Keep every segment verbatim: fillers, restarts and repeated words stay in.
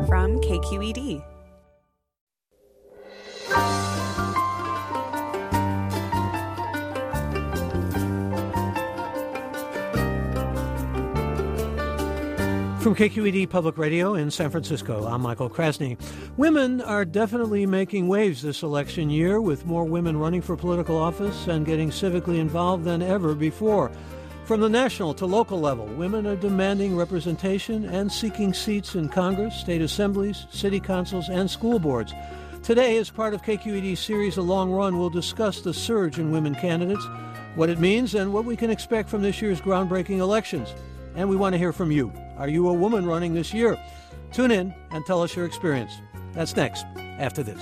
from K Q E D. From K Q E D Public Radio in San Francisco, I'm Michael Krasny. Women are definitely making waves this election year, with more women running for political office and getting civically involved than ever before. From the national to local level, women are demanding representation and seeking seats in Congress, state assemblies, city councils, and school boards. Today, as part of K Q E D's series The Long Run, we'll discuss the surge in women candidates, what it means, and what we can expect from this year's groundbreaking elections. And we want to hear from you. Are you a woman running this year? Tune in and tell us your experience. That's next, after this.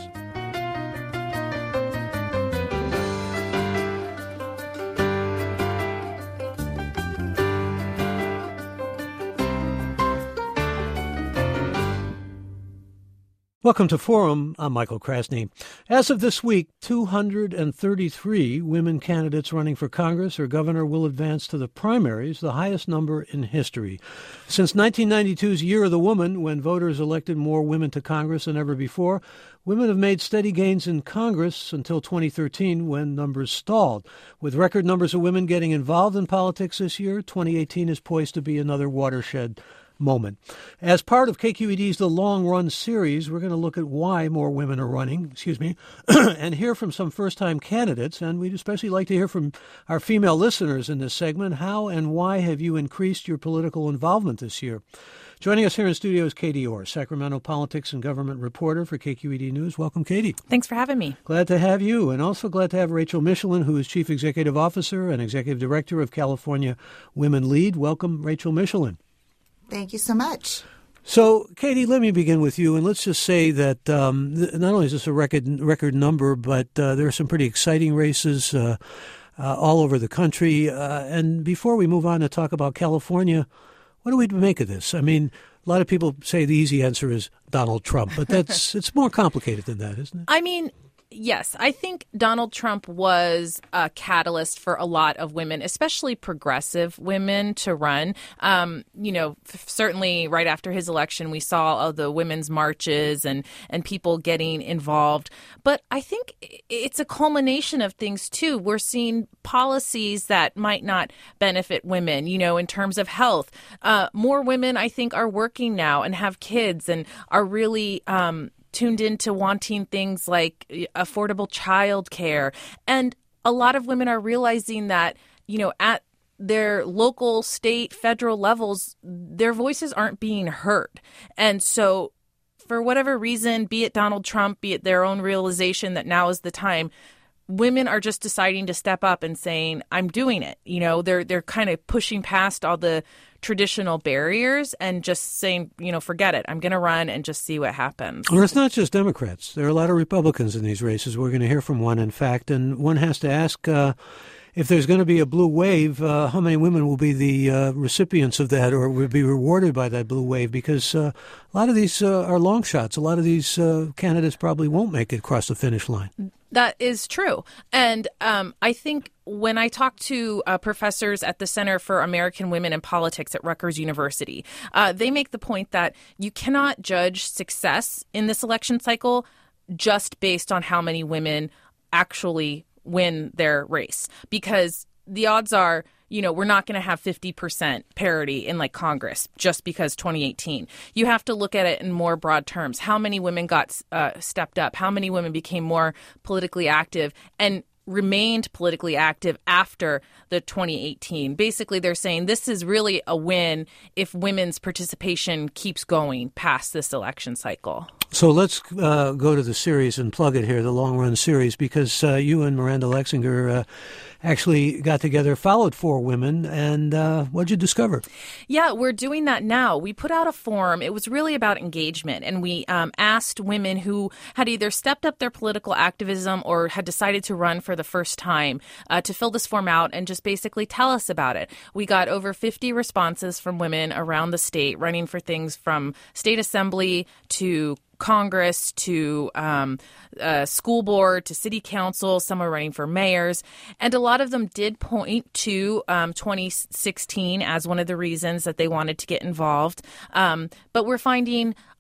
Welcome to Forum. I'm Michael Krasny. As of this week, two hundred thirty-three women candidates running for Congress or governor will advance to the primaries, the highest number in history. Since nineteen ninety-two's Year of the Woman, when voters elected more women to Congress than ever before, women have made steady gains in Congress until twenty thirteen, when numbers stalled. With record numbers of women getting involved in politics this year, twenty eighteen is poised to be another watershed moment. As part of K Q E D's The Long Run series, we're going to look at why more women are running, excuse me, and hear from some first-time candidates. And we'd especially like to hear from our female listeners in this segment. How and why have you increased your political involvement this year? Joining us here in studio is Katie Orr, Sacramento politics and government reporter for K Q E D News. Welcome, Katie. Thanks for having me. Glad to have you. And also glad to have Rachel Michelin, who is Chief Executive Officer and Executive Director of California Women Lead. Welcome, Rachel Michelin. Thank you so much. So, Katie, let me begin with you, and let's just say that um, not only is this a record record number, but uh, there are some pretty exciting races uh, uh, all over the country. Uh, and before we move on to talk about California, what do we make of this? I mean, a lot of people say the easy answer is Donald Trump, but that's it's more complicated than that, isn't it? I mean, yes, I think Donald Trump was a catalyst for a lot of women, especially progressive women, to run. Um, you know, f- certainly right after his election, we saw all the women's marches and, and people getting involved. But I think it's a culmination of things, too. We're seeing policies that might not benefit women, you know, in terms of health. Uh, more women, I think, are working now and have kids and are really um tuned into wanting things like affordable child care. And a lot of women are realizing that, you know, at their local, state, federal levels, their voices aren't being heard. And so for whatever reason, be it Donald Trump, be it their own realization that now is the time, women are just deciding to step up and saying, I'm doing it. You know, they're they're kind of pushing past all the traditional barriers and just saying, you know, forget it. I'm going to run and just see what happens. Well, it's not just Democrats. There are a lot of Republicans in these races. We're going to hear from one, in fact, and one has to ask, uh, if there's going to be a blue wave, uh, how many women will be the uh, recipients of that or will be rewarded by that blue wave? Because uh, a lot of these uh, are long shots. A lot of these uh, candidates probably won't make it across the finish line. That is true. And um, I think when I talk to uh, professors at the Center for American Women in Politics at Rutgers University, uh, they make the point that you cannot judge success in this election cycle just based on how many women actually win their race, because the odds are, you know, we're not going to have fifty percent parity in like Congress just because twenty eighteen. You have to look at it in more broad terms. How many women got uh, stepped up? How many women became more politically active and remained politically active after the twenty eighteen? Basically, they're saying this is really a win if women's participation keeps going past this election cycle. So let's uh, go to the series and plug it here, the Long Run series, because uh, you and Miranda Lexinger uh, actually got together, followed four women, and uh, what'd you discover? Yeah, we're doing that now. We put out a form. It was really about engagement, and we um, asked women who had either stepped up their political activism or had decided to run for the first time uh, to fill this form out and just basically tell us about it. We got over fifty responses from women around the state running for things from state assembly to Congress to um, uh, school board to city council. Some are running for mayors. And a lot of them did point to um, twenty sixteen as one of the reasons that they wanted to get involved. Um, but we're finding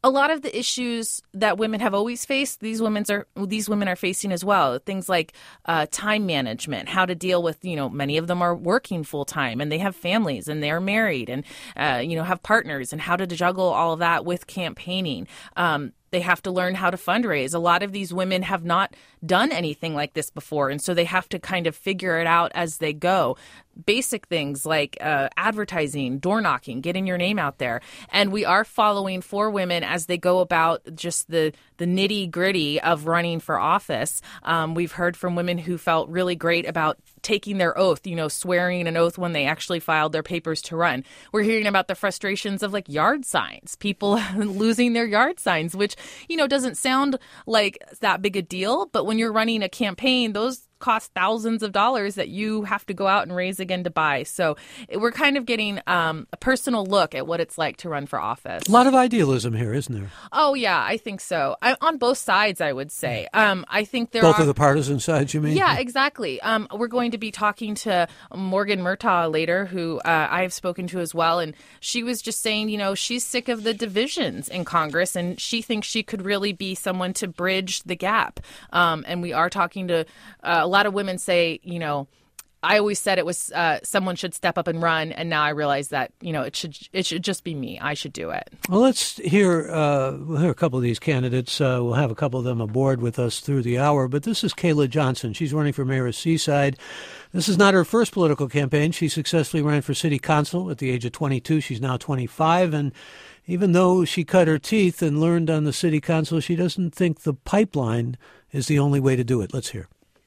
a lot of the issues that women have always faced, these women's are these women are facing as well. Things like uh, time management, how to deal with, you know, many of them are working full time and they have families and they're married and, uh, you know, have partners, and how to juggle all of that with campaigning. Um, They have to learn how to fundraise. A lot of these women have not done anything like this before, and so they have to kind of figure it out as they go. Basic things like uh, advertising, door knocking, getting your name out there. And we are following four women as they go about just the, the nitty gritty of running for office. Um, we've heard from women who felt really great about taking their oath, you know, swearing an oath when they actually filed their papers to run. We're hearing about the frustrations of like yard signs, people losing their yard signs, which, you know, doesn't sound like that big a deal. But when you're running a campaign, those cost thousands of dollars that you have to go out and raise again to buy. So we're kind of getting um, a personal look at what it's like to run for office. A lot of idealism here, isn't there? Oh, yeah, I think so. I, on both sides, I would say. Um, I think there Both are... of the partisan sides, you mean? Yeah, exactly. Um, we're going to be talking to Morgan Murtaugh later, who uh, I have spoken to as well. And she was just saying, you know, she's sick of the divisions in Congress, and she thinks she could really be someone to bridge the gap. Um, and we are talking to uh, a lot of women say, you know, I always said it was uh, someone should step up and run, and now I realize that, you know, it should it should just be me. I should do it. Well, let's hear uh, we'll hear a couple of these candidates. Uh, we'll have a couple of them aboard with us through the hour. But this is Kayla Johnson. She's running for mayor of Seaside. This is not her first political campaign. She successfully ran for city council at the age of twenty-two. She's now twenty-five, and even though she cut her teeth and learned on the city council, she doesn't think the pipeline is the only way to do it. Let's hear.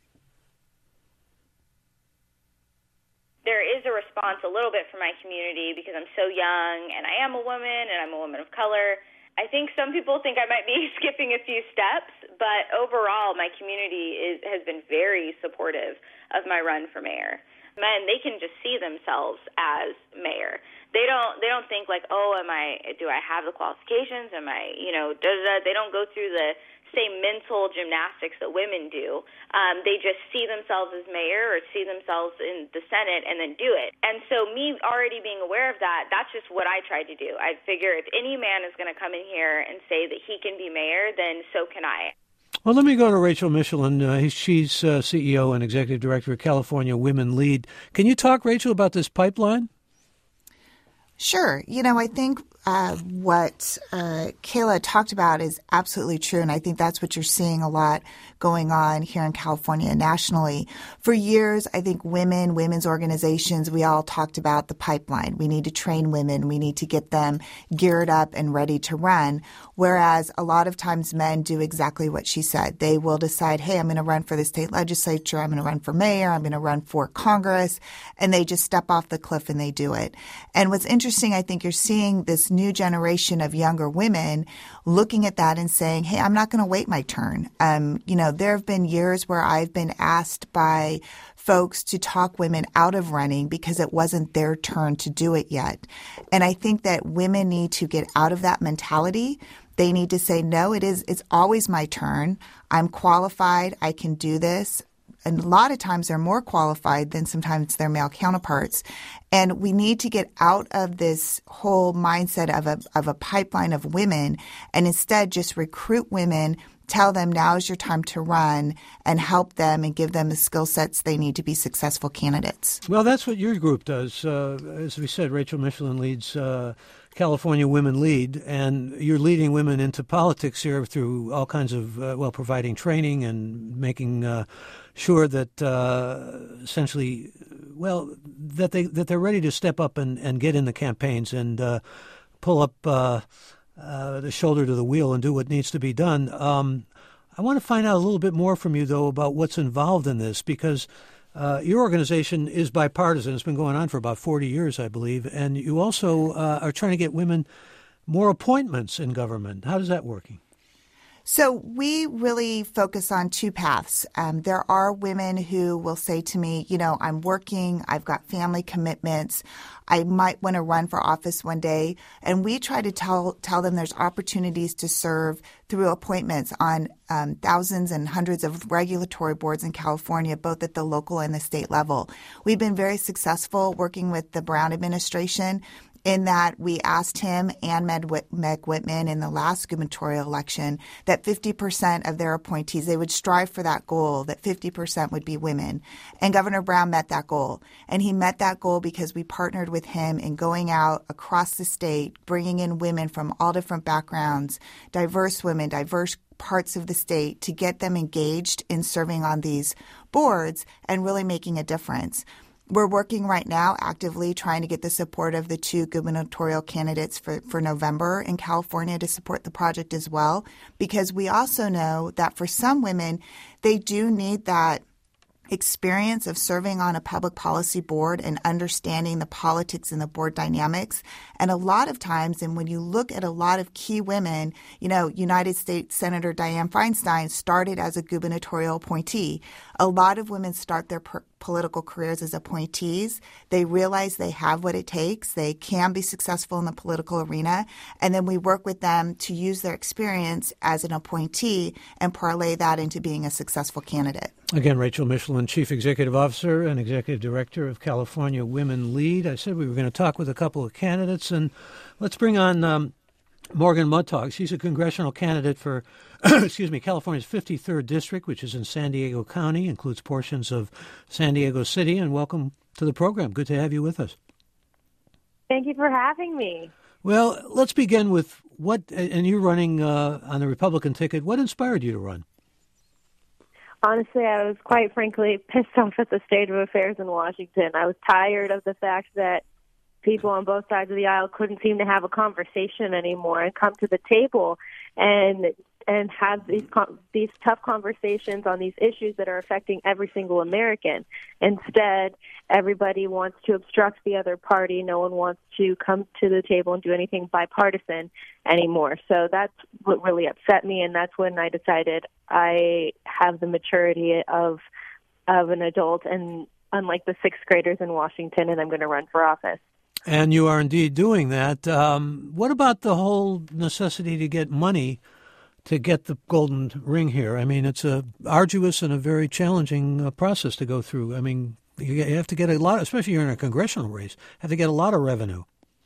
There is a response a little bit from my community because I'm so young and I am a woman and I'm a woman of color. I think some people think I might be skipping a few steps, but overall my community is, has been very supportive of my run for mayor. Men, they can just see themselves as mayor. They don't they don't think like, oh, am I do I have the qualifications? Am I, you know, da, da, da. They don't go through the same mental gymnastics that women do. Um, they just see themselves as mayor or see themselves in the Senate and then do it. And so me already being aware of that, that's just what I tried to do. I figure if any man is going to come in here and say that he can be mayor, then so can I. Well, let me go to Rachel Michelin. Uh, she's uh, C E O and Executive Director of California Women Lead. Can you talk, Rachel, about this pipeline? Sure. You know, I think uh, what uh, Kayla talked about is absolutely true, and I think that's what you're seeing a lot going on here in California nationally. For years, I think women, women's organizations, we all talked about the pipeline. We need to train women. We need to get them geared up and ready to run, whereas a lot of times men do exactly what she said. They will decide, hey, I'm going to run for the state legislature. I'm going to run for mayor. I'm going to run for Congress, and they just step off the cliff and they do it. And what's interesting, I think you're seeing this new generation of younger women looking at that and saying, hey, I'm not going to wait my turn. Um, you know, there have been years where I've been asked by folks to talk women out of running because it wasn't their turn to do it yet. And I think that women need to get out of that mentality. They need to say, no, it is, it's always my turn. I'm qualified. I can do this. And a lot of times they're more qualified than sometimes their male counterparts. And we need to get out of this whole mindset of a of a pipeline of women and instead just recruit women, tell them now is your time to run, and help them and give them the skill sets they need to be successful candidates. Well, that's what your group does. Uh, as we said, Rachel Michelin leads uh, California Women Lead, and you're leading women into politics here through all kinds of, uh, well, providing training and making uh, sure that uh, essentially, well, that, they, that they're ready to step up and, and get in the campaigns and uh, pull up uh, uh, the shoulder to the wheel and do what needs to be done. Um, I want to find out a little bit more from you, though, about what's involved in this, because Uh, your organization is bipartisan. It's been going on for about forty years, I believe. And you also uh, are trying to get women more appointments in government. How is that working? So we really focus on two paths. Um, there are women who will say to me, you know, I'm working, I've got family commitments, I might want to run for office one day. And we try to tell tell them there's opportunities to serve through appointments on um, thousands and hundreds of regulatory boards in California, both at the local and the state level. We've been very successful working with the Brown administration in that we asked him and Meg, Whit- Meg Whitman in the last gubernatorial election that fifty percent of their appointees, they would strive for that goal, that fifty percent would be women. And Governor Brown met that goal. And he met that goal because we partnered with him in going out across the state, bringing in women from all different backgrounds, diverse women, diverse parts of the state, to get them engaged in serving on these boards and really making a difference. We're working right now actively trying to get the support of the two gubernatorial candidates for, for November in California to support the project as well, because we also know that for some women, they do need that experience of serving on a public policy board and understanding the politics and the board dynamics. And a lot of times, and when you look at a lot of key women, you know, United States Senator Dianne Feinstein started as a gubernatorial appointee. A lot of women start their per- political careers as appointees. They realize they have what it takes. They can be successful in the political arena. And then we work with them to use their experience as an appointee and parlay that into being a successful candidate. Again, Rachel Michelin, Chief Executive Officer and Executive Director of California Women Lead. I said we were going to talk with a couple of candidates, and let's bring on um, Morgan Murtaugh. She's a congressional candidate for, excuse me, California's fifty-third District, which is in San Diego County, includes portions of San Diego City. And welcome to the program. Good to have you with us. Thank you for having me. Well, let's begin with what, and you're running uh, on the Republican ticket. What inspired you to run? Honestly, I was quite frankly pissed off at the state of affairs in Washington. I was tired of the fact that people on both sides of the aisle couldn't seem to have a conversation anymore and come to the table and and have these these tough conversations on these issues that are affecting every single American. Instead, everybody wants to obstruct the other party. No one wants to come to the table and do anything bipartisan anymore. So that's what really upset me, and that's when I decided I have the maturity of of an adult, and unlike the sixth graders in Washington, and I'm going to run for office. And you are indeed doing that. Um, what about the whole necessity to get money to get the golden ring here? I mean, it's a arduous and a very challenging uh, process to go through. I mean, you, you have to get a lot, especially you're in a congressional race, have to get a lot of revenue.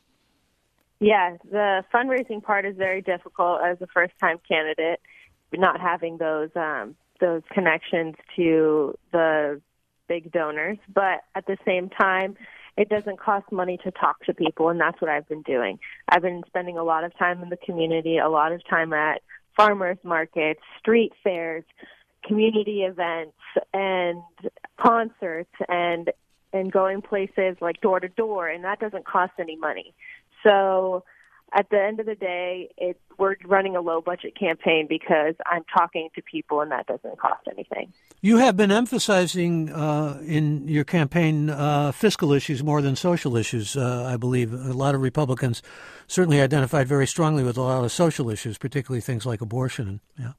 Yeah, the fundraising part is very difficult as a first-time candidate, not having those um, those connections to the big donors. But at the same time, it doesn't cost money to talk to people, and that's what I've been doing. I've been spending a lot of time in the community, a lot of time at farmers markets, street fairs, community events, and concerts, and and going places like door to door, and that doesn't cost any money. So at the end of the day, it, we're running a low-budget campaign because I'm talking to people, and that doesn't cost anything. You have been emphasizing uh, in your campaign uh, fiscal issues more than social issues, uh, I believe. A lot of Republicans certainly identified very strongly with a lot of social issues, particularly things like abortion. Yeah,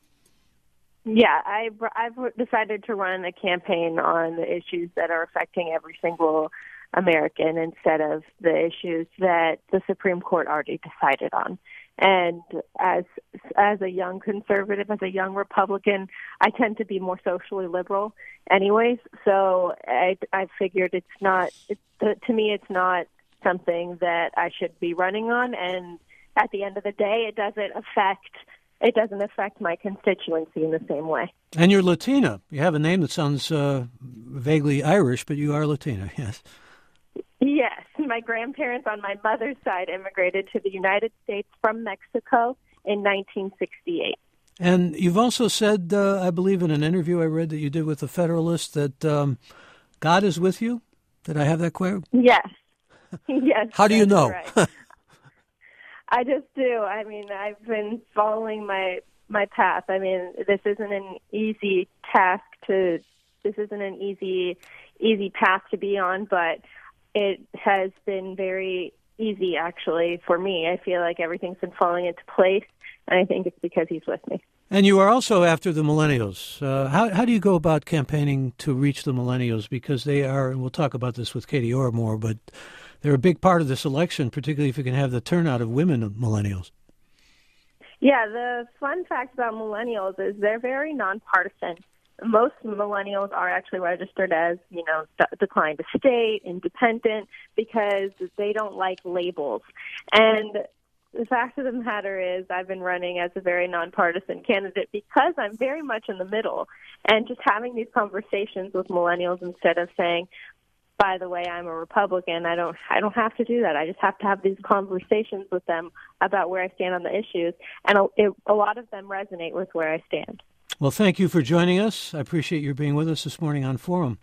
yeah I, I've decided to run a campaign on the issues that are affecting every single American instead of the issues that the Supreme Court already decided on. And as as a young conservative, as a young Republican, I tend to be more socially liberal anyways. So I, I figured it's not, it, to me, it's not something that I should be running on. And at the end of the day, it doesn't affect it doesn't affect my constituency in the same way. And you're Latina. You have a name that sounds uh, vaguely Irish, but you are Latina, yes. Yes, my grandparents on my mother's side immigrated to the United States from Mexico in nineteen sixty-eight. And you've also said, uh, I believe in an interview I read that you did with the Federalist, that um, God is with you. Did I have that clear? Yes. Yes. How do you know? Right. I just do. I mean, I've been following my my path. I mean, this isn't an easy task to, this isn't an easy, easy path to be on, but it has been very easy, actually, for me. I feel like everything's been falling into place, and I think it's because he's with me. And you are also after the millennials. Uh, how, how do you go about campaigning to reach the millennials? Because they are, and we'll talk about this with Katie Orr more, but they're a big part of this election, particularly if you can have the turnout of women millennials. Yeah, the fun fact about millennials is they're very nonpartisan. most millennials are actually registered as, you know, declined to state, independent, because they don't like labels. And the fact of the matter is I've been running as a very nonpartisan candidate because I'm very much in the middle. And just having these conversations with millennials instead of saying, by the way, I'm a Republican, I don't I don't have to do that. I just have to have these conversations with them about where I stand on the issues. And a, it, a lot of them resonate with where I stand. Well, thank you for joining us. I appreciate your being with us this morning on Forum.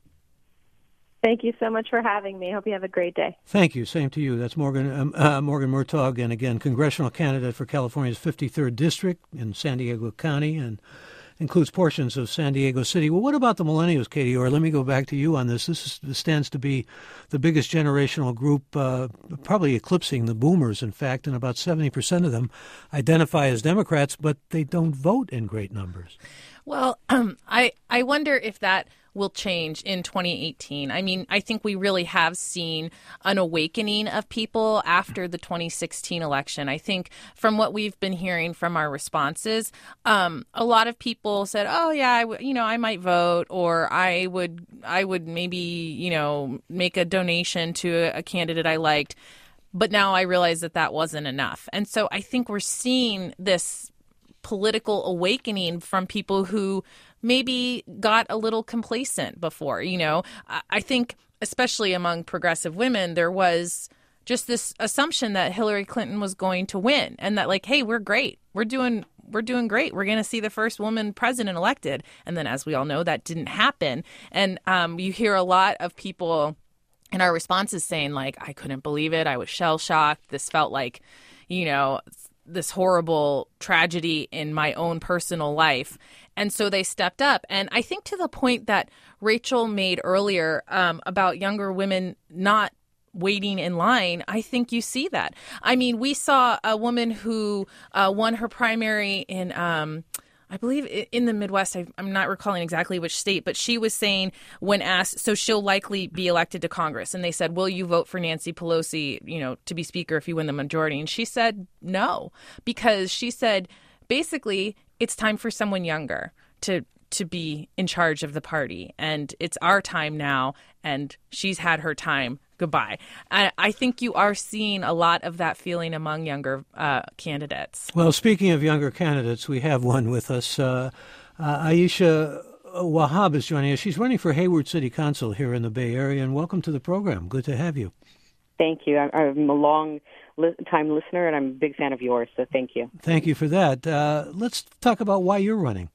Thank you so much for having me. I hope you have a great day. Thank you. Same to you. That's Morgan um, uh, Morgan Murtaugh, and again, congressional candidate for California's fifty-third District in San Diego County, and includes portions of San Diego City. Well, what about the millennials, Katie? Or let me go back to you on this. This, is, this stands to be the biggest generational group, uh, probably eclipsing the boomers, in fact, and about seventy percent of them identify as Democrats, but they don't vote in great numbers. Well, um, I, I wonder if that will change in twenty eighteen. I mean, I think we really have seen an awakening of people after the twenty sixteen election. I think from what we've been hearing from our responses, um, a lot of people said, oh, yeah, I w- you know, I might vote, or I would I would maybe, you know, make a donation to a, a candidate I liked. But now I realize that that wasn't enough. And so I think we're seeing this political awakening from people who maybe got a little complacent before. You know, I think especially among progressive women, there was just this assumption that Hillary Clinton was going to win, and that like, hey, we're great. We're doing we're doing great. We're going to see the first woman president elected. And then, as we all know, that didn't happen. And um, you hear a lot of people in our responses saying like, I couldn't believe it. I was shell shocked. This felt like, you know, this horrible tragedy in my own personal life. And so they stepped up. And I think to the point that Rachel made earlier um, about younger women not waiting in line, I think you see that. I mean, we saw a woman who uh, won her primary in, um, I believe, in the Midwest. I, I'm not recalling exactly which state, but she was saying when asked, so she'll likely be elected to Congress. And they said, will you vote for Nancy Pelosi, you know, to be speaker if you win the majority? And she said no, because she said, basically, it's time for someone younger to to be in charge of the party. And it's our time now. And she's had her time. Goodbye. I, I think you are seeing a lot of that feeling among younger uh, candidates. Well, speaking of younger candidates, we have one with us. Uh, uh, Aisha Wahab is joining us. She's running for Hayward City Council here in the Bay Area. And welcome to the program. Good to have you. Thank you. I'm a long-time listener, and I'm a big fan of yours, so thank you. Thank you for that. Uh, let's talk about why you're running.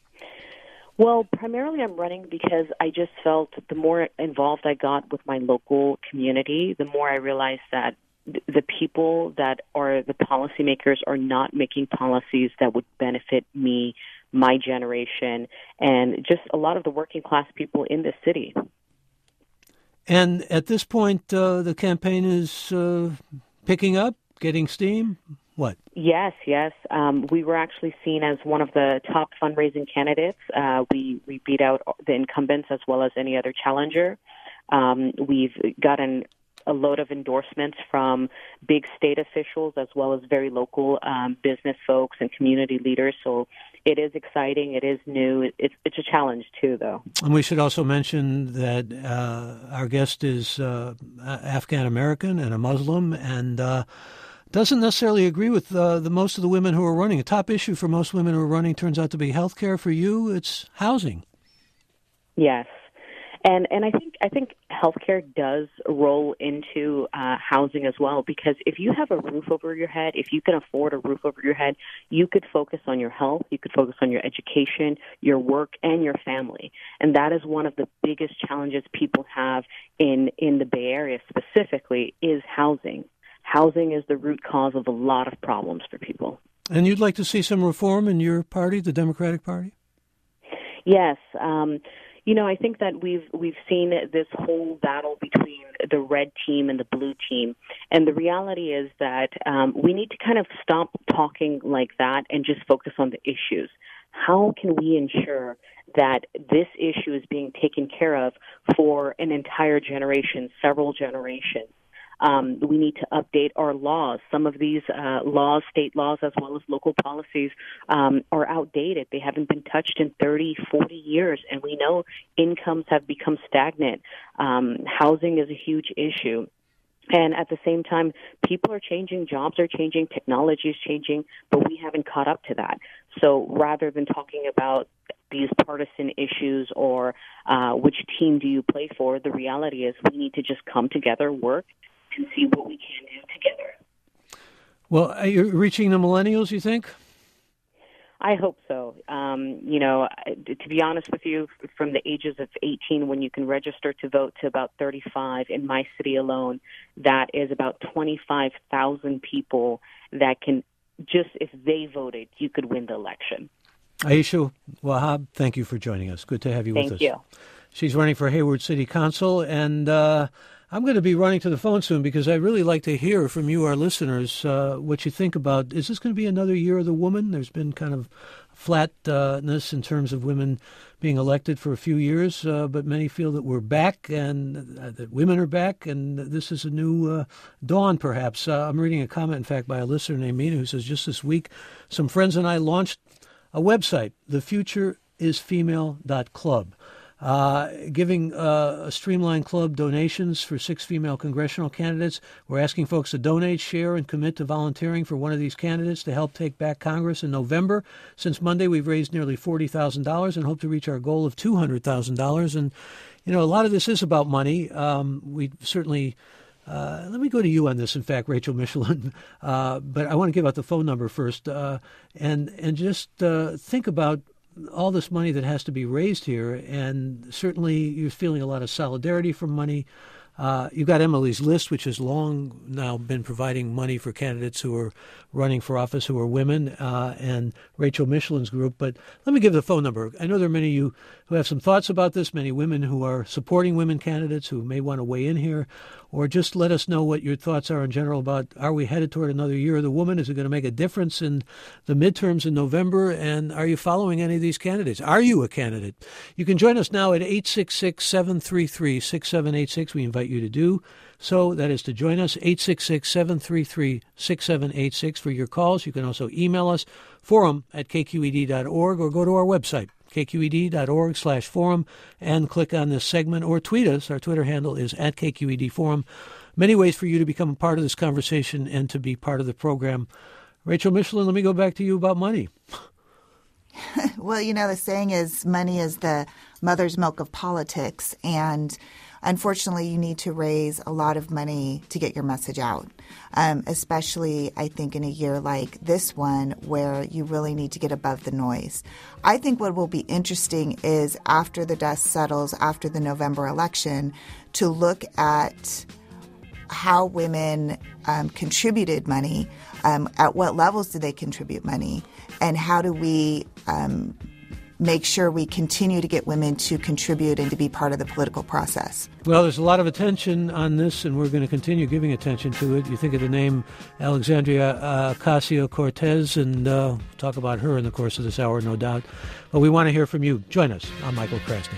Well, primarily I'm running because I just felt the more involved I got with my local community, the more I realized that the people that are the policymakers are not making policies that would benefit me, my generation, and just a lot of the working class people in this city. And at this point, uh, the campaign is uh, picking up, getting steam? What? Yes, yes. Um, we were actually seen as one of the top fundraising candidates. Uh, we, we beat out the incumbents as well as any other challenger. Um, we've gotten a load of endorsements from big state officials as well as very local um, business folks and community leaders. So it is exciting. It is new. It's, it's a challenge, too, though. And we should also mention that uh, our guest is uh, Afghan-American and a Muslim, and uh, doesn't necessarily agree with uh, the most of the women who are running. A top issue for most women who are running turns out to be health care. For you, it's housing. Yes. And and I think I think healthcare does roll into uh, housing as well, because if you have a roof over your head, if you can afford a roof over your head, you could focus on your health, you could focus on your education, your work, and your family. And that is one of the biggest challenges people have in, in the Bay Area specifically is housing. Housing is the root cause of a lot of problems for people. And you'd like to see some reform in your party, the Democratic Party? Yes. Um, you know, I think that we've we've seen this whole battle between the red team and the blue team. And the reality is that um, we need to kind of stop talking like that and just focus on the issues. How can we ensure that this issue is being taken care of for an entire generation, several generations? Um, we need to update our laws. Some of these uh, laws, state laws, as well as local policies, um, are outdated. They haven't been touched in thirty, forty years, and we know incomes have become stagnant. Um, housing is a huge issue. And at the same time, people are changing, jobs are changing, technology is changing, but we haven't caught up to that. So rather than talking about these partisan issues or uh, which team do you play for, the reality is we need to just come together, work, and see what we can do together. Well, are you reaching the millennials, you think? I hope so. Um, you know, to be honest with you, from the ages of eighteen, when you can register to vote, to about thirty-five in my city alone, that is about twenty-five thousand people that can, just if they voted, you could win the election. Aisha Wahab, thank you for joining us. Good to have you thank with us. Thank you. She's running for Hayward City Council, and uh, I'm going to be running to the phone soon because I'd really like to hear from you, our listeners, uh, what you think about, is this going to be another year of the woman? There's been kind of flatness in terms of women being elected for a few years, uh, but many feel that we're back and uh, that women are back, and this is a new uh, dawn, perhaps. Uh, I'm reading a comment, in fact, by a listener named Mina who says, just this week, some friends and I launched a website, the future is female dot club. Uh, giving uh, a streamlined club donations for six female congressional candidates. We're asking folks to donate, share, and commit to volunteering for one of these candidates to help take back Congress in November. Since Monday, we've raised nearly forty thousand dollars and hope to reach our goal of two hundred thousand dollars. And, you know, a lot of this is about money. Um, we certainly... Uh, let me go to you on this, in fact, Rachel Michelin. Uh, but I want to give out the phone number first uh, and, and just uh, think about all this money that has to be raised here, and certainly you're feeling a lot of solidarity from money. Uh, you've got Emily's List, which has long now been providing money for candidates who are running for office who are women, uh, and Rachel Michelin's group. But let me give the phone number. I know there are many of you who have some thoughts about this, many women who are supporting women candidates who may want to weigh in here, or just let us know what your thoughts are in general about, are we headed toward another year of the woman? Is it going to make a difference in the midterms in November? And are you following any of these candidates? Are you a candidate? You can join us now at eight six six, seven three three, six seven eight six. We invite you to do so. That is to join us, eight six six, seven three three, six seven eight six for your calls. You can also email us, forum at k q e d dot org, or go to our website, k q e d dot org slash forum, and click on this segment, or tweet us. Our Twitter handle is at K Q E D Forum. Many ways for you to become a part of this conversation and to be part of the program. Rachel Michelin, let me go back to you about money. Well, you know, the saying is money is the mother's milk of politics, and unfortunately, you need to raise a lot of money to get your message out, um, especially, I think, in a year like this one where you really need to get above the noise. I think what will be interesting is after the dust settles, after the November election, to look at how women um, contributed money, um, at what levels do they contribute money, and how do we um, make sure we continue to get women to contribute and to be part of the political process. Well, there's a lot of attention on this, and we're going to continue giving attention to it. You think of the name Alexandria uh, Ocasio-Cortez, and uh, talk about her in the course of this hour, no doubt. But we want to hear from you. Join us. I'm Michael Krasny.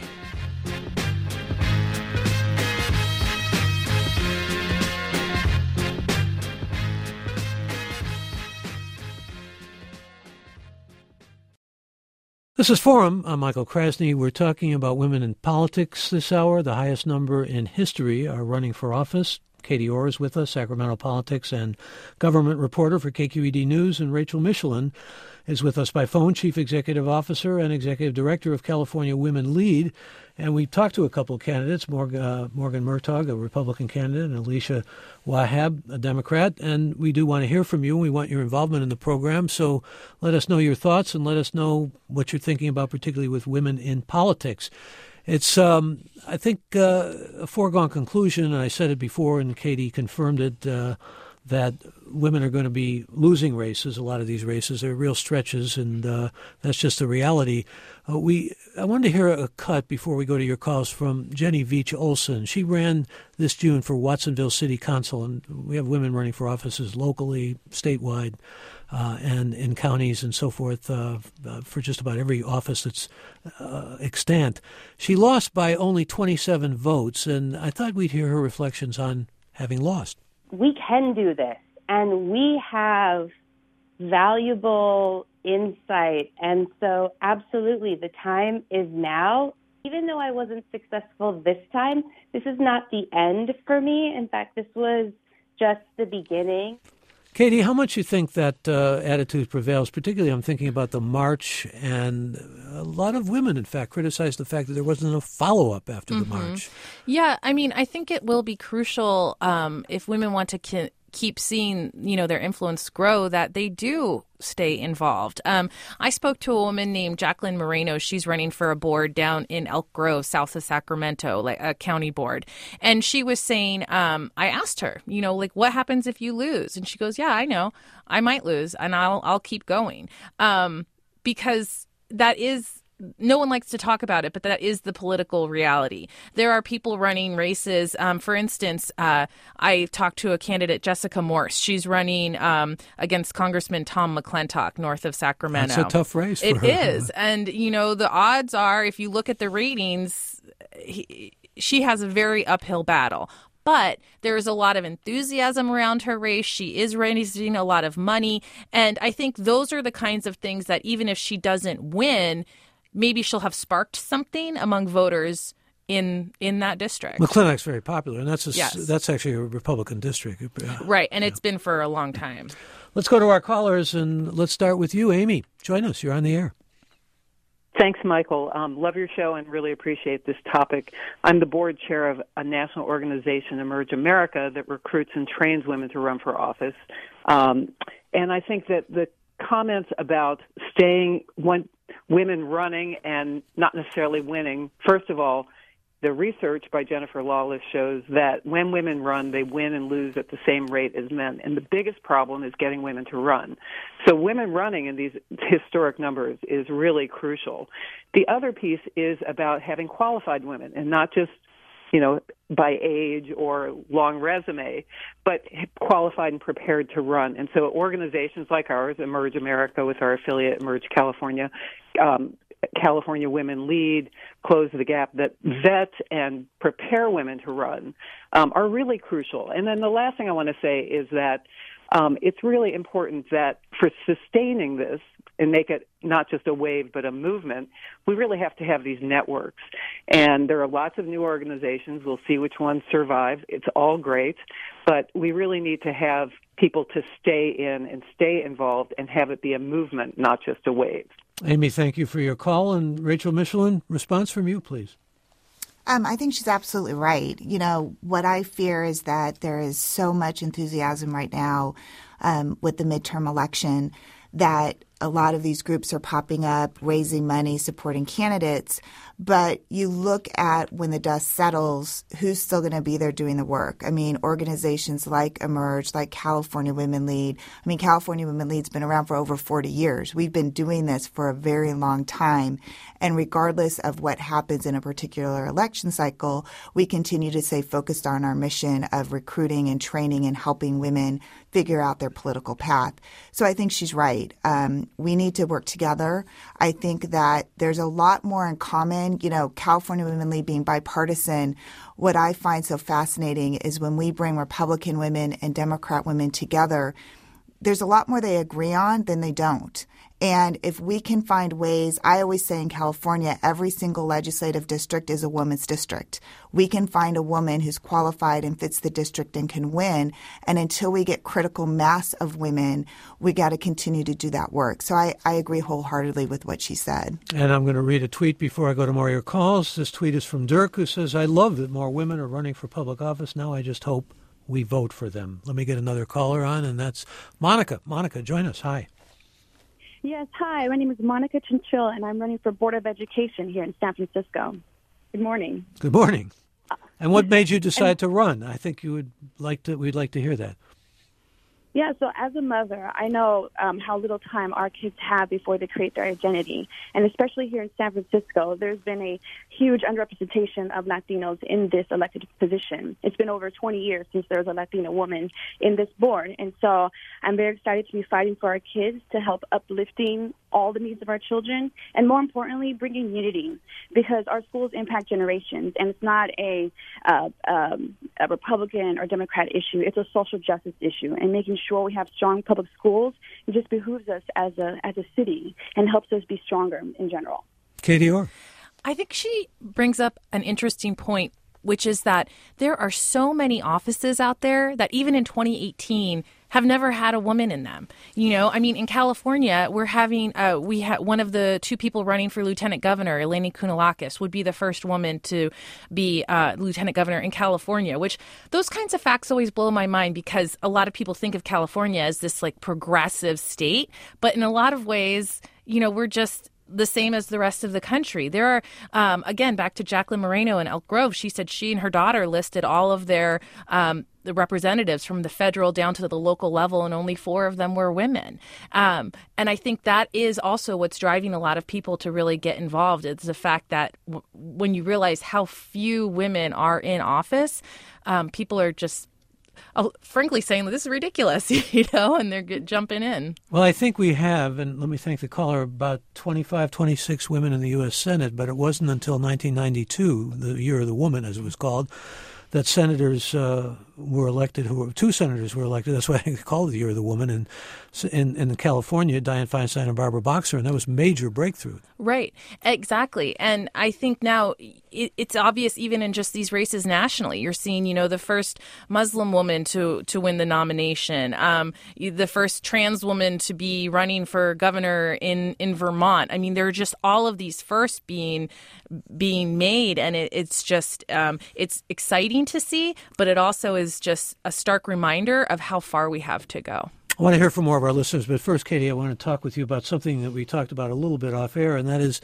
This is Forum. I'm Michael Krasny. We're talking about women in politics this hour. The highest number in history are running for office. Katie Orr is with us, Sacramento politics and government reporter for K Q E D News, and Rachel Michelin is with us by phone, Chief Executive Officer and Executive Director of California Women Lead. And we talked to a couple of candidates, Morgan, uh, Morgan Murtaugh, a Republican candidate, and Alicia Wahab, a Democrat. And we do want to hear from you. We want your involvement in the program. So let us know your thoughts and let us know what you're thinking about, particularly with women in politics. It's, um, I think, uh, a foregone conclusion, and I said it before, and Katie confirmed it, uh, that women are going to be losing races. A lot of these races are real stretches, and uh, that's just the reality. Uh, we I wanted to hear a cut before we go to your calls from Jenny Veach Olson. She ran this June for Watsonville City Council, and we have women running for offices locally, statewide, uh, and in counties and so forth uh, uh, for just about every office that's uh, extant. She lost by only twenty-seven votes, and I thought we'd hear her reflections on having lost. we can do this, and we have valuable insight. And so absolutely, the time is now. Even though I wasn't successful this time, this is not the end for me. In fact, this was just the beginning. Katie, how much you think that uh, attitude prevails? Particularly, I'm thinking about the march, and a lot of women, in fact, criticized the fact that there wasn't a follow-up after mm-hmm. the march. Yeah, I mean, I think it will be crucial um, if women want to ki- keep seeing, you know, their influence grow, that they do stay involved. Um, I spoke to a woman named Jacqueline Moreno. She's running for a board down in Elk Grove, south of Sacramento, like a county board. And she was saying, um, I asked her, you know, like, what happens if you lose? And she goes, yeah, I know. I might lose, and I'll I'll keep going. Um, because that is... No one likes to talk about it, but that is the political reality. There are people running races. Um, for instance, uh, I talked to a candidate, Jessica Morse. She's running um, against Congressman Tom McClintock, north of Sacramento. That's a tough race for it her. It is. And, you know, the odds are, if you look at the ratings, he, she has a very uphill battle. But there is a lot of enthusiasm around her race. She is raising a lot of money. And I think those are the kinds of things that even if she doesn't win, maybe she'll have sparked something among voters in in that district. McClintock's very popular, and that's a, yes. that's actually a Republican district. Right, and yeah. it's been for a long time. Let's go to our callers, and let's start with you, Amy. Join us. You're on the air. Thanks, Michael. Um, love your show and really appreciate this topic. I'm the board chair of a national organization, Emerge America, that recruits and trains women to run for office. Um, and I think that the comments about staying one, women running and not necessarily winning, first of all, the research by Jennifer Lawless shows that when women run, they win and lose at the same rate as men. And the biggest problem is getting women to run. So women running in these historic numbers is really crucial. The other piece is about having qualified women, and not just, you know, by age or long resume, but qualified and prepared to run. And so organizations like ours, Emerge America with our affiliate Emerge California, um, California Women Lead, Close the Gap, that vet and prepare women to run um, are really crucial. And then the last thing I want to say is that um, it's really important that for sustaining this and make it not just a wave but a movement, we really have to have these networks. And there are lots of new organizations. We'll see which ones survive. It's all great. But we really need to have people to stay in and stay involved and have it be a movement, not just a wave. Amy, thank you for your call. And Rachel Michelin, response from you, please. Um, I think she's absolutely right. You know, what I fear is that there is so much enthusiasm right now um, with the midterm election that a lot of these groups are popping up, raising money, supporting candidates. But you look at when the dust settles, who's still going to be there doing the work? I mean, organizations like Emerge, like California Women Lead. I mean, California Women Lead's been around for over forty years. We've been doing this for a very long time. And regardless of what happens in a particular election cycle, we continue to stay focused on our mission of recruiting and training and helping women figure out their political path. So I think she's right. Um, we need to work together. I think that there's a lot more in common. You know, California Women Lead being bipartisan, what I find so fascinating is when we bring Republican women and Democrat women together, there's a lot more they agree on than they don't. And if we can find ways, I always say in California, every single legislative district is a woman's district. We can find a woman who's qualified and fits the district and can win. And until we get critical mass of women, we got to continue to do that work. So I, I agree wholeheartedly with what she said. And I'm going to read a tweet before I go to more of your calls. This tweet is from Dirk, who says, I love that more women are running for public office. Now I just hope we vote for them. Let me get another caller on, and that's Monica. Monica, join us. Hi. Yes, hi. My name is Monica Chinchilla, and I'm running for Board of Education here in San Francisco. Good morning. Good morning. And what made you decide and, to run? I think you would like to. We'd like to hear that. Yeah, so as a mother, I know um, how little time our kids have before they create their identity. And especially here in San Francisco, there's been a huge underrepresentation of Latinos in this elected position. It's been over twenty years since there was a Latina woman in this board. And so I'm very excited to be fighting for our kids to help uplifting all the needs of our children, and more importantly, bringing unity, because our schools impact generations, and it's not a, uh, um, a Republican or Democrat issue. It's a social justice issue, and making sure we have strong public schools it just behooves us as a as a city and helps us be stronger in general. Katie Orr. I think she brings up an interesting point, which is that there are so many offices out there that even in twenty eighteen have never had a woman in them. You know, I mean, in California, we're having, uh, we ha- one of the two people running for lieutenant governor, Eleni Kounalakis, would be the first woman to be uh, lieutenant governor in California, which those kinds of facts always blow my mind because a lot of people think of California as this like progressive state. But in a lot of ways, you know, we're just the same as the rest of the country. There are, um, again, back to Jacqueline Moreno in Elk Grove, she said she and her daughter listed all of their um, the representatives from the federal down to the local level, and only four of them were women. Um, and I think that is also what's driving a lot of people to really get involved. It's the fact that w- when you realize how few women are in office, um, people are just Oh, frankly saying that this is ridiculous, you know, and they're get, jumping in. Well, I think we have, and let me thank the caller, about twenty-five, twenty-six women in the U S Senate, but it wasn't until nineteen ninety-two, the year of the woman, as it was called, that senators uh, were elected, who were, two senators were elected. That's why they called it the year of the woman. And in, in California, Dianne Feinstein and Barbara Boxer, and that was a major breakthrough. Right, exactly. And I think now it, it's obvious even in just these races nationally. You're seeing, you know, the first Muslim woman to, to win the nomination, um, the first trans woman to be running for governor in, in Vermont. I mean, there are just all of these firsts being being made, and it, it's just um, it's exciting to see, but it also is just a stark reminder of how far we have to go. I want to hear from more of our listeners, but first, Katie, I want to talk with you about something that we talked about a little bit off air, and that is,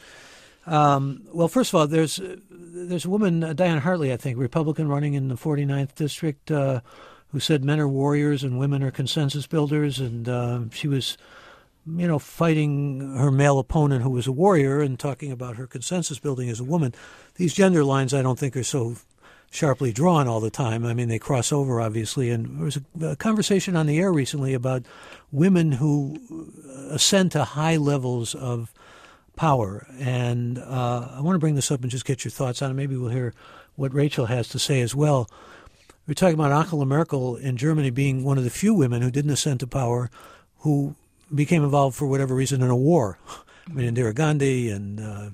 um, well, first of all, there's there's a woman, uh, Diane Hartley, I think, Republican running in the forty-ninth district, uh, who said men are warriors and women are consensus builders, and uh, she was, you know, fighting her male opponent who was a warrior and talking about her consensus building as a woman. These gender lines, I don't think, are so sharply drawn all the time. I mean, they cross over, obviously. And there was a, a conversation on the air recently about women who ascend to high levels of power. And uh, I want to bring this up and just get your thoughts on it. Maybe we'll hear what Rachel has to say as well. We're talking about Angela Merkel in Germany being one of the few women who didn't ascend to power who became involved for whatever reason in a war. I mean, Indira Gandhi and uh,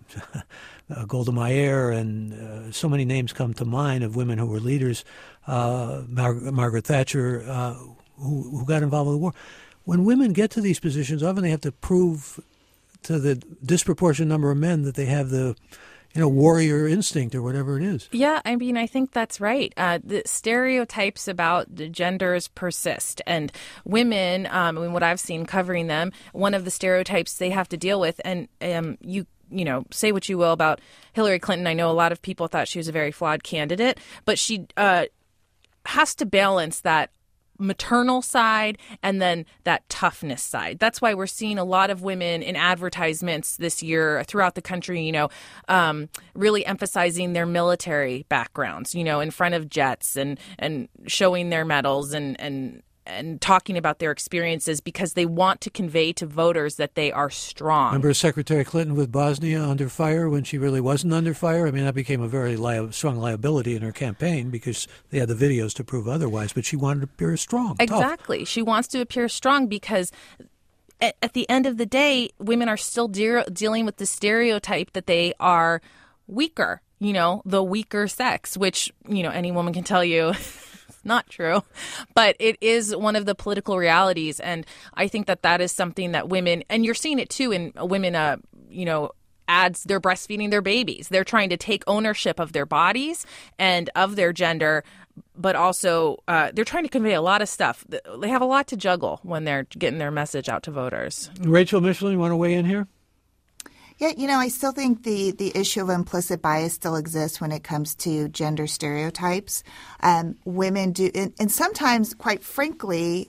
Uh, Golda Meir, and uh, so many names come to mind of women who were leaders, uh, Mar- Margaret Thatcher, uh, who, who got involved with the war. When women get to these positions, often they have to prove to the disproportionate number of men that they have the, you know, warrior instinct or whatever it is. Yeah, I mean, I think that's right. Uh, the stereotypes about the genders persist, and women, um, I mean, what I've seen covering them, one of the stereotypes they have to deal with, and um, you you know, say what you will about Hillary Clinton. I know a lot of people thought she was a very flawed candidate, but she uh, has to balance that maternal side and then that toughness side. That's why we're seeing a lot of women in advertisements this year throughout the country, you know, um, really emphasizing their military backgrounds, you know, in front of jets and, and showing their medals and, and, and talking about their experiences because they want to convey to voters that they are strong. Remember Secretary Clinton with Bosnia under fire when she really wasn't under fire? I mean, that became a very li- strong liability in her campaign because they had the videos to prove otherwise, but she wanted to appear strong. Exactly. Tough. She wants to appear strong because at, at the end of the day, women are still de- dealing with the stereotype that they are weaker, you know, the weaker sex, which, you know, any woman can tell you not true, but it is one of the political realities. And I think that that is something that women, and you're seeing it too in women, uh, you know, ads, they're breastfeeding their babies. They're trying to take ownership of their bodies and of their gender, but also uh, they're trying to convey a lot of stuff. They have a lot to juggle when they're getting their message out to voters. Rachel Michelin, you want to weigh in here? Yeah, you know, I still think the, the issue of implicit bias still exists when it comes to gender stereotypes. Um, women do, and, and sometimes, quite frankly,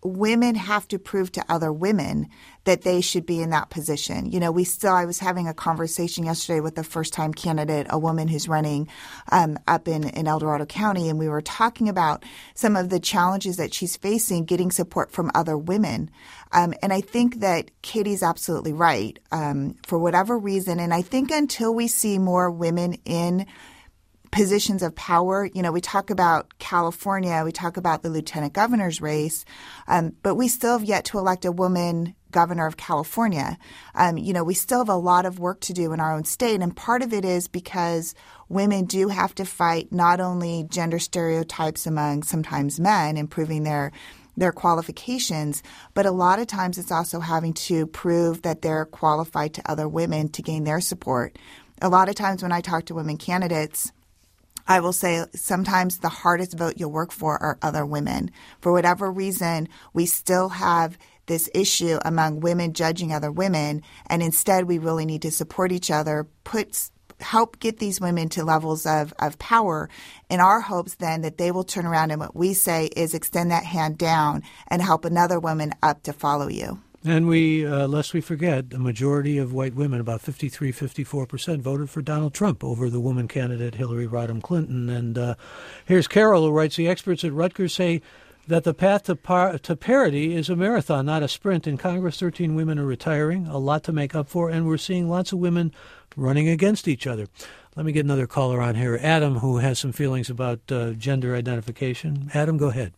women have to prove to other women that they should be in that position. You know, we still, I was having a conversation yesterday with a first-time candidate, a woman who's running um, up in, in El Dorado County, and we were talking about some of the challenges that she's facing getting support from other women. Um, and I think that Katie's absolutely right um, for whatever reason. And I think until we see more women in positions of power, you know, we talk about California, we talk about the lieutenant governor's race, um, but we still have yet to elect a woman governor of California. Um, you know, we still have a lot of work to do in our own state, and part of it is because women do have to fight not only gender stereotypes among sometimes men, improving their their qualifications, but a lot of times it's also having to prove that they're qualified to other women to gain their support. A lot of times when I talk to women candidates, I will say sometimes the hardest vote you'll work for are other women. For whatever reason, we still have this issue among women judging other women, and instead we really need to support each other, put help get these women to levels of, of power in our hopes then that they will turn around and what we say is extend that hand down and help another woman up to follow you. And we, uh, lest we forget, a majority of white women, about fifty-three, fifty-four percent, voted for Donald Trump over the woman candidate Hillary Rodham Clinton. And uh, here's Carol, who writes, the experts at Rutgers say that the path to, par- to parity is a marathon, not a sprint. In Congress, thirteen women are retiring, a lot to make up for, and we're seeing lots of women running against each other. Let me get another caller on here. Adam, who has some feelings about uh, gender identification. Adam, go ahead.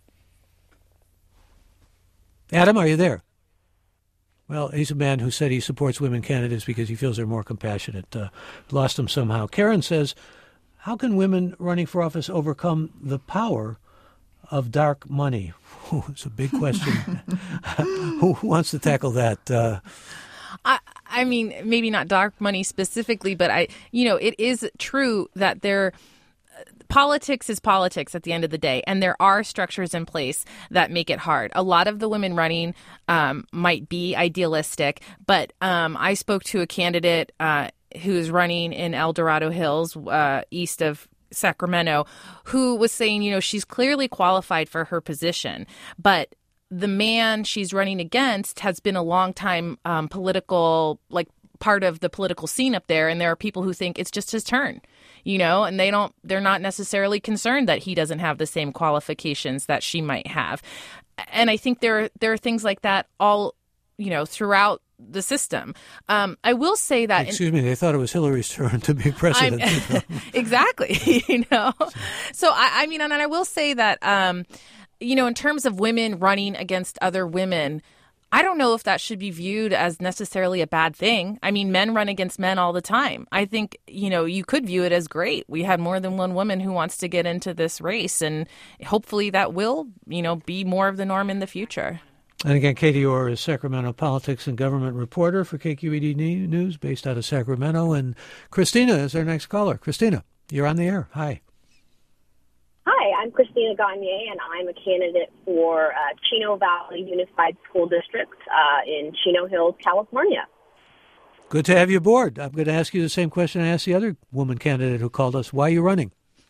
Adam, are you there? Well, he's a man who said he supports women candidates because he feels they're more compassionate. Uh, lost him somehow. Karen says, how can women running for office overcome the power of dark money? Ooh, it's a big question. Who wants to tackle that? Uh, I, I mean, maybe not dark money specifically, but I, you know, it is true that there. Politics is politics at the end of the day, and there are structures in place that make it hard. A lot of the women running um, might be idealistic, but um, I spoke to a candidate uh, who is running in El Dorado Hills, uh, east of Sacramento, who was saying, you know, she's clearly qualified for her position, but the man she's running against has been a long time um, political, like part of the political scene up there, and there are people who think it's just his turn. You know, and they don't, they're not necessarily concerned that he doesn't have the same qualifications that she might have. And I think there, there are things like that all, you know, throughout the system. Um, I will say that. Excuse in, me, they thought it was Hillary's turn to be president. You know? Exactly. You know, so I, I mean, and I will say that, um, you know, in terms of women running against other women, I don't know if that should be viewed as necessarily a bad thing. I mean, men run against men all the time. I think, you know, you could view it as great. We had more than one woman who wants to get into this race, and hopefully that will, you know, be more of the norm in the future. And again, Katie Orr is Sacramento politics and government reporter for K Q E D News, based out of Sacramento. And Christina is our next caller. Christina, you're on the air. Hi. Hi, I'm Christina Gagne, and I'm a candidate for uh, Chino Valley Unified School District uh, in Chino Hills, California. Good to have you aboard. I'm going to ask you the same question I asked the other woman candidate who called us. Why are you running?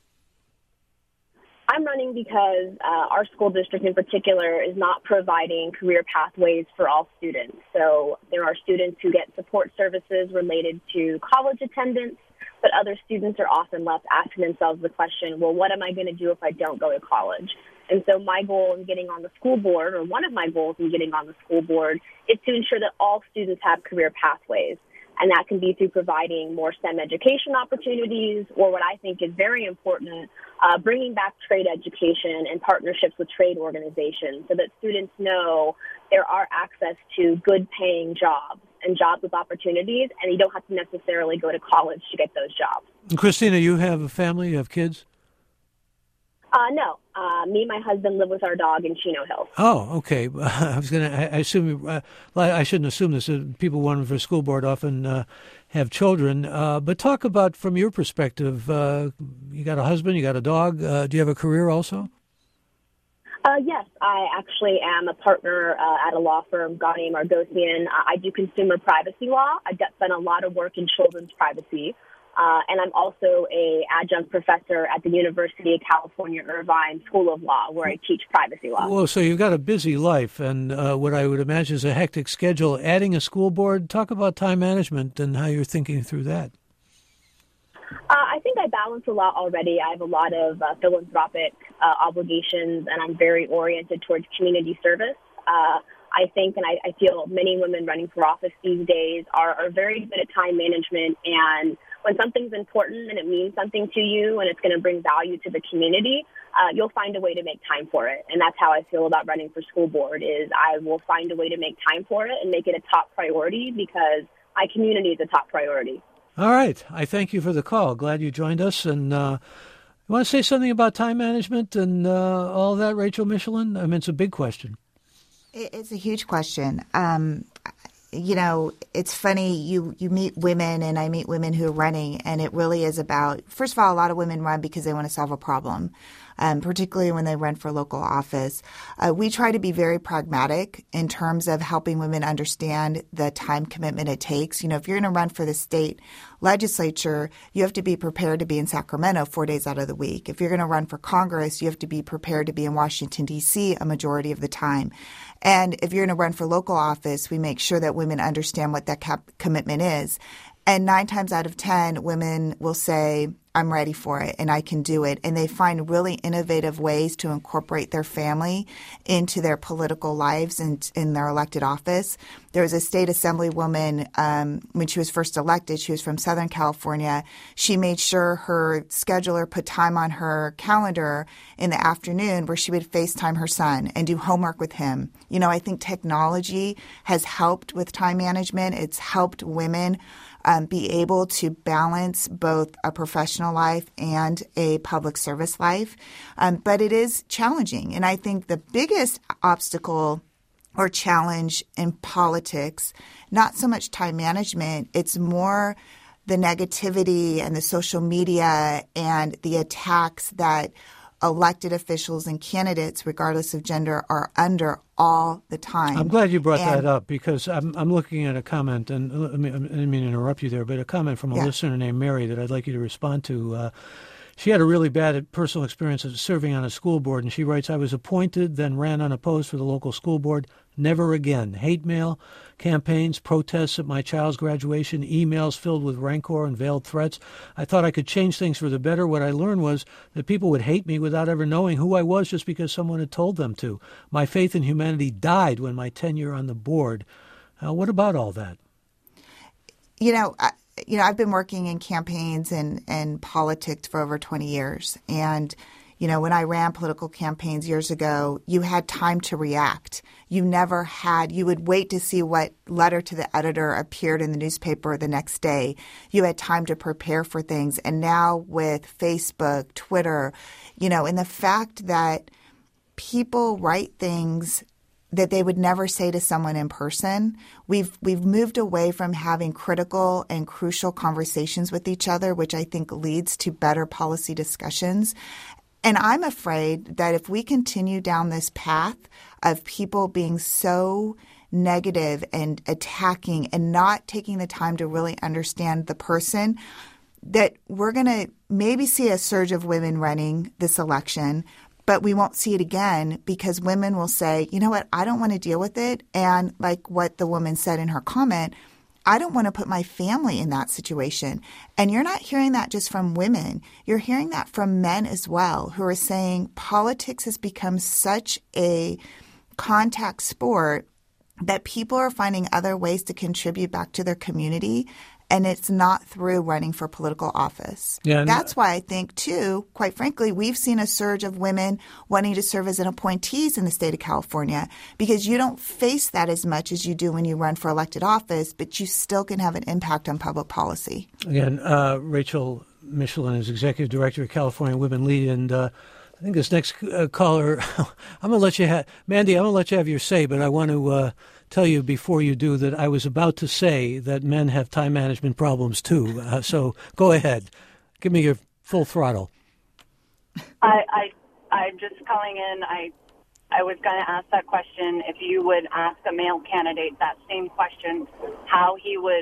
I'm running because uh, our school district in particular is not providing career pathways for all students. So there are students who get support services related to college attendance, but other students are often left asking themselves the question, well, what am I going to do if I don't go to college? And so my goal in getting on the school board, or one of my goals in getting on the school board, is to ensure that all students have career pathways. And that can be through providing more STEM education opportunities, or what I think is very important, uh, bringing back trade education and partnerships with trade organizations so that students know there are access to good paying jobs and jobs with opportunities, and you don't have to necessarily go to college to get those jobs. Christina, you have a family, you have kids? Uh, no. Uh, me and my husband live with our dog in Chino Hills. Oh, okay. I was going to, I assume, uh, I shouldn't assume this. Uh, people running for school board often uh, have children. Uh, but talk about, from your perspective, uh, you got a husband, you got a dog. Uh, do you have a career also? Uh, yes, I actually am a partner uh, at a law firm, Gagne Margosian. Uh, I do consumer privacy law. I've done a lot of work in children's privacy. Uh, and I'm also a adjunct professor at the University of California, Irvine School of Law, where I teach privacy law. Whoa, so you've got a busy life and uh, what I would imagine is a hectic schedule. Adding a school board, talk about time management and how you're thinking through that. Uh, I think I balance a lot already. I have a lot of uh, philanthropic uh, obligations, and I'm very oriented towards community service. Uh, I think, and I, I feel many women running for office these days are, are very good at time management, and when something's important and it means something to you and it's going to bring value to the community, uh, you'll find a way to make time for it. And that's how I feel about running for school board is I will find a way to make time for it and make it a top priority because my community is a top priority. All right. I thank you for the call. Glad you joined us. And uh, you want to say something about time management and uh, all that, Rachel Michelin? I mean, it's a big question. It's a huge question. Um, you know, it's funny, you, you meet women and I meet women who are running, and it really is about, first of all, a lot of women run because they want to solve a problem, um, particularly when they run for local office. Uh, we try to be very pragmatic in terms of helping women understand the time commitment it takes. You know, if you're going to run for the state legislature, you have to be prepared to be in Sacramento four days out of the week. If you're going to run for Congress, you have to be prepared to be in Washington, D C a majority of the time. And if you're going to run for local office, we make sure that women understand what that cap- commitment is. And nine times out of ten, women will say, I'm ready for it and I can do it. And they find really innovative ways to incorporate their family into their political lives and in their elected office. There was a state assemblywoman, um, when she was first elected, she was from Southern California. She made sure her scheduler put time on her calendar in the afternoon where she would FaceTime her son and do homework with him. You know, I think technology has helped with time management. It's helped women Um, be able to balance both a professional life and a public service life. Um, but it is challenging. And I think the biggest obstacle or challenge in politics, not so much time management, it's more the negativity and the social media and the attacks that elected officials and candidates, regardless of gender, are under all the time. I'm glad you brought and, that up because I'm, I'm looking at a comment, and I, mean, I didn't mean to interrupt you there, but a comment from a yeah. listener named Mary that I'd like you to respond to. Uh, she had a really bad personal experience of serving on a school board, and she writes, I was appointed, then ran unopposed for the local school board. Never again. Hate mail, campaigns, protests at my child's graduation, emails filled with rancor and veiled threats. I thought I could change things for the better. What I learned was that people would hate me without ever knowing who I was just because someone had told them to. My faith in humanity died when my tenure on the board. Uh, what about all that? You know, I, you know, I've been working in campaigns and, and politics for over twenty years. And you know, when I ran political campaigns years ago, you had time to react. You never had, you would wait to see what letter to the editor appeared in the newspaper the next day. You had time to prepare for things. And now with Facebook, Twitter, you know, and the fact that people write things that they would never say to someone in person, we've we've moved away from having critical and crucial conversations with each other, which I think leads to better policy discussions. And I'm afraid that if we continue down this path of people being so negative and attacking and not taking the time to really understand the person, that we're going to maybe see a surge of women running this election, but we won't see it again because women will say, you know what, I don't want to deal with it. And like what the woman said in her comment, I don't want to put my family in that situation. And you're not hearing that just from women. You're hearing that from men as well, who are saying politics has become such a contact sport that people are finding other ways to contribute back to their community. And it's not through running for political office. Yeah, That's why I think, too, quite frankly, we've seen a surge of women wanting to serve as an appointees in the state of California because you don't face that as much as you do when you run for elected office, but you still can have an impact on public policy. Again, uh, Rachel Michelin is Executive Director of California Women Lead, and uh, I think this next uh, caller, I'm going to let you have, Mandy, I'm going to let you have your say, but I want to uh, tell you before you do that I was about to say that men have time management problems too. Uh, so go ahead. Give me your full throttle. I, I, I'm just calling in. I, I was going to ask that question. If you would ask a male candidate that same question, how he would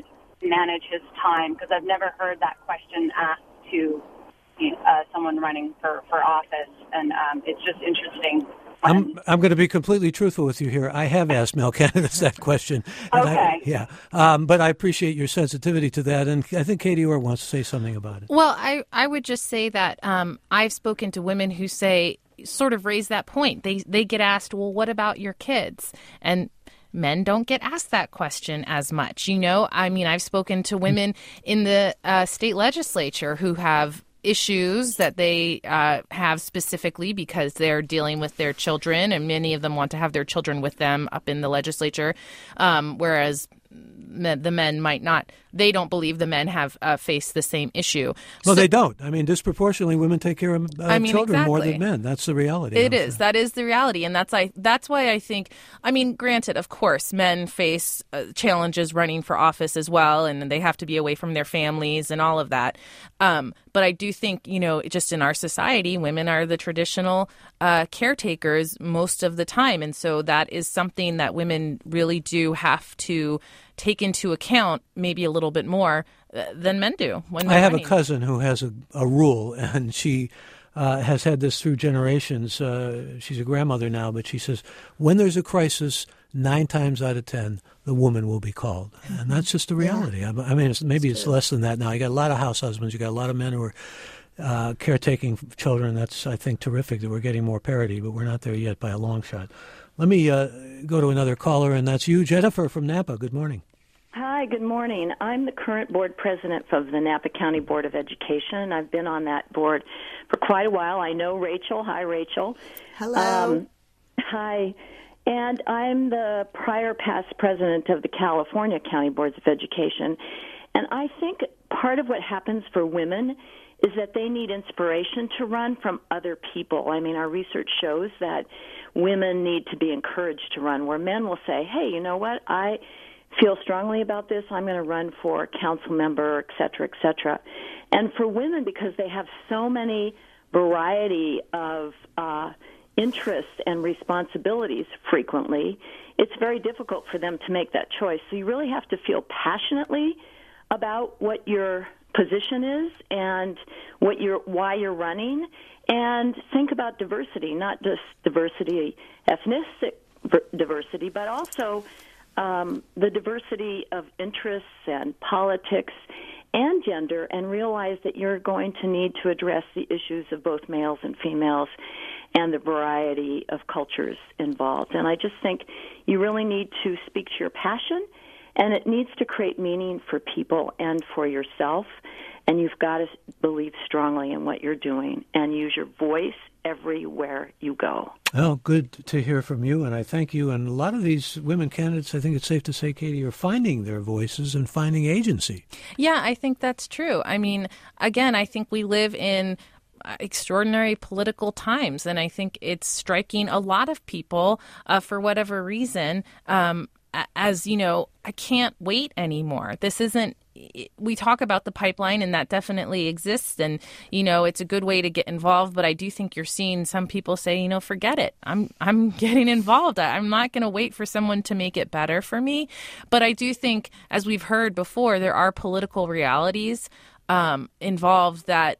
manage his time? Because I've never heard that question asked to uh, someone running for, for office, and um, it's just interesting. I'm I'm going to be completely truthful with you here. I have asked male candidates that question. And okay. I, yeah, um, but I appreciate your sensitivity to that, and I think Katie Orr wants to say something about it. Well, I, I would just say that um, I've spoken to women who say, sort of raise that point. They they get asked, well, what about your kids? And men don't get asked that question as much. You know, I mean, I've spoken to women in the uh, state legislature who have issues that they uh, have specifically because they're dealing with their children, and many of them want to have their children with them up in the legislature, um, whereas men, the men might not. They don't believe the men have uh, faced the same issue. Well, so, they don't. I mean, disproportionately, women take care of uh, I mean, children exactly. more than men. That's the reality. It is. That is the reality. And that's I. That's why I think, I mean, granted, of course, men face uh, challenges running for office as well, and they have to be away from their families and all of that. Um, but I do think, you know, just in our society, women are the traditional uh, caretakers most of the time. And so that is something that women really do have to take into account maybe a little bit more uh, than men do. When I have running. a cousin who has a, a rule, and she uh, has had this through generations. Uh, she's a grandmother now, but she says, when there's a crisis, nine times out of ten, the woman will be called. And that's just the reality. Yeah. I, I mean, it's, maybe it's, it's less than that now. You got a lot of house husbands. You got a lot of men who are uh, caretaking children. That's, I think, terrific that we're getting more parity, but we're not there yet by a long shot. Let me uh, go to another caller, and that's you, Jennifer from Napa. Good morning. Hi, good morning. I'm the current board president of the Napa County Board of Education. I've been on that board for quite a while. I know Rachel. Hi, Rachel. Hello. Um, hi. And I'm the prior past president of the California County Boards of Education. And I think part of what happens for women is that they need inspiration to run from other people. I mean, our research shows that women need to be encouraged to run, where men will say, hey, you know what, I feel strongly about this, I'm going to run for council member, et cetera, et cetera. And for women, because they have so many variety of uh, interests and responsibilities frequently, it's very difficult for them to make that choice. So you really have to feel passionately about what your position is and what you're, why you're running, and think about diversity, not just diversity, ethnic diversity, but also um, the diversity of interests and politics and gender, and realize that you're going to need to address the issues of both males and females and the variety of cultures involved. And I just think you really need to speak to your passion, and it needs to create meaning for people and for yourself. And you've got to believe strongly in what you're doing and use your voice everywhere you go. Oh, good to hear from you, and I thank you. And a lot of these women candidates, I think it's safe to say, Katie, are finding their voices and finding agency. Yeah, I think that's true. I mean, again, I think we live in extraordinary political times, and I think it's striking a lot of people uh, for whatever reason um, as, you know, I can't wait anymore. This isn't, we talk about the pipeline, and that definitely exists, and, you know, it's a good way to get involved, but I do think you're seeing some people say, you know, forget it. I'm I'm getting involved. I'm not going to wait for someone to make it better for me. But I do think, as we've heard before, there are political realities um, involved that,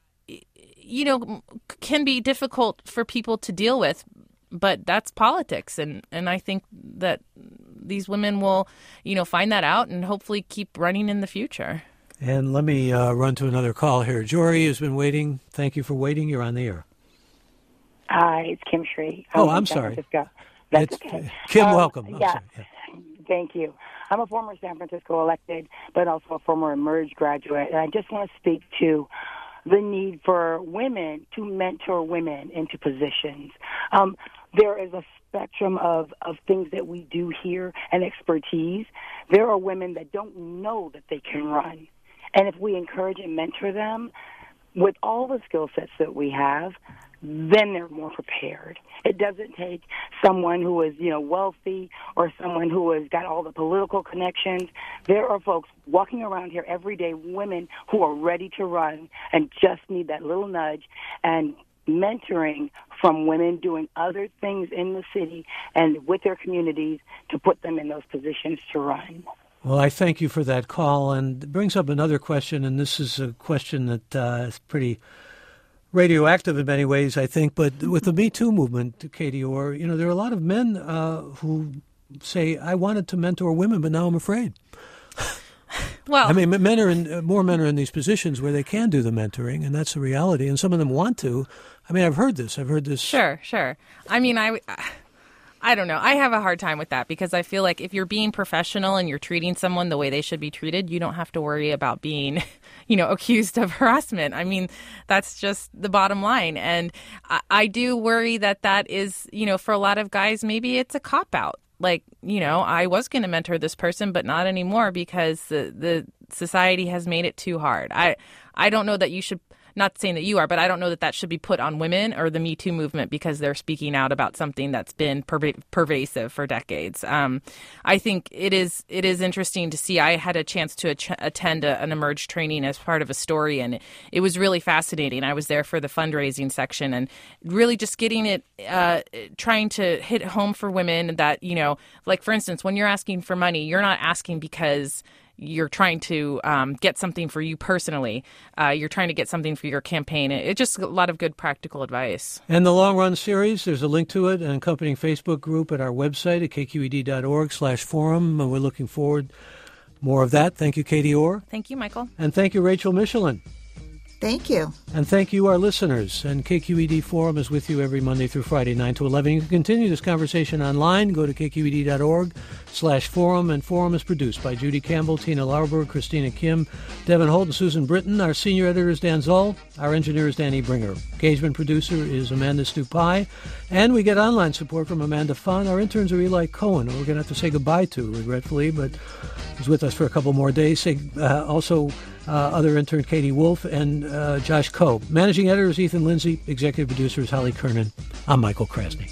you know, can be difficult for people to deal with, but that's politics. And, and I think that these women will, you know, find that out and hopefully keep running in the future. And let me uh, run to another call here. Jory has been waiting. Thank you for waiting. You're on the air. Hi, it's Kim Shree. Oh, I'm sorry. That's it's, okay. Kim, um, welcome. Yeah. Sorry. yeah. Thank you. I'm a former San Francisco elected, but also a former Emerge graduate, and I just want to speak to the need for women to mentor women into positions. Um, there is a spectrum of, of things that we do here and expertise. There are women that don't know that they can run. And if we encourage and mentor them with all the skill sets that we have, then they're more prepared. It doesn't take someone who is, you know, wealthy or someone who has got all the political connections. There are folks walking around here every day, women who are ready to run and just need that little nudge, and mentoring from women doing other things in the city and with their communities to put them in those positions to run. Well, I thank you for that call, and it brings up another question, and this is a question that uh, is pretty radioactive in many ways, I think. But with the Me Too movement, Katie Orr, you know, there are a lot of men uh, who say, I wanted to mentor women, but now I'm afraid. Well, I mean, men are in, more men are in these positions where they can do the mentoring, and that's the reality. And some of them want to. I mean, I've heard this. I've heard this. Sure, sure. I mean, I, I don't know. I have a hard time with that because I feel like if you're being professional and you're treating someone the way they should be treated, you don't have to worry about being, you know, accused of harassment. I mean, that's just the bottom line. And I, I do worry that that is, you know, for a lot of guys, maybe it's a cop-out. Like, you know, I was going to mentor this person, but not anymore because the, the society has made it too hard. I I don't know that you should, not saying that you are, but I don't know that that should be put on women or the Me Too movement because they're speaking out about something that's been perv- pervasive for decades. Um, I think it is it is interesting to see. I had a chance to ach- attend a, an Emerge training as part of a story, and it, it was really fascinating. I was there for the fundraising section and really just getting it, uh, trying to hit home for women that, you know, like, for instance, when you're asking for money, you're not asking because you're trying to um, get something for you personally. Uh, you're trying to get something for your campaign. It's it just a lot of good practical advice. And the Long Run series, there's a link to it, an accompanying Facebook group at our website at k q e d dot org slash forum. And we're looking forward more of that. Thank you, Katie Orr. Thank you, Michael. And thank you, Rachel Michelin. Thank you. And thank you, our listeners. And K Q E D Forum is with you every Monday through Friday, nine to eleven. You can continue this conversation online. Go to k q e d dot org slash forum. And Forum is produced by Judy Campbell, Tina Lauerberg, Christina Kim, Devin Holt, and Susan Britton. Our senior editor is Dan Zoll. Our engineer is Danny Bringer. Engagement producer is Amanda Stupai. And we get online support from Amanda Fun. Our interns are Eli Cohen, who we're going to have to say goodbye to, regretfully, but he's with us for a couple more days. Say, uh, also... Uh, other intern Katie Wolf and uh, Josh Coe. Managing editor is Ethan Lindsay. Executive producer is Holly Kernan. I'm Michael Krasny.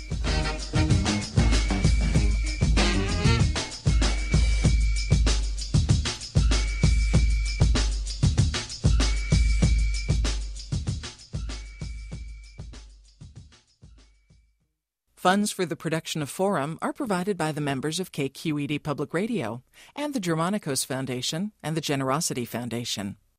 Funds for the production of Forum are provided by the members of K Q E D Public Radio and the Germanicos Foundation and the Generosity Foundation.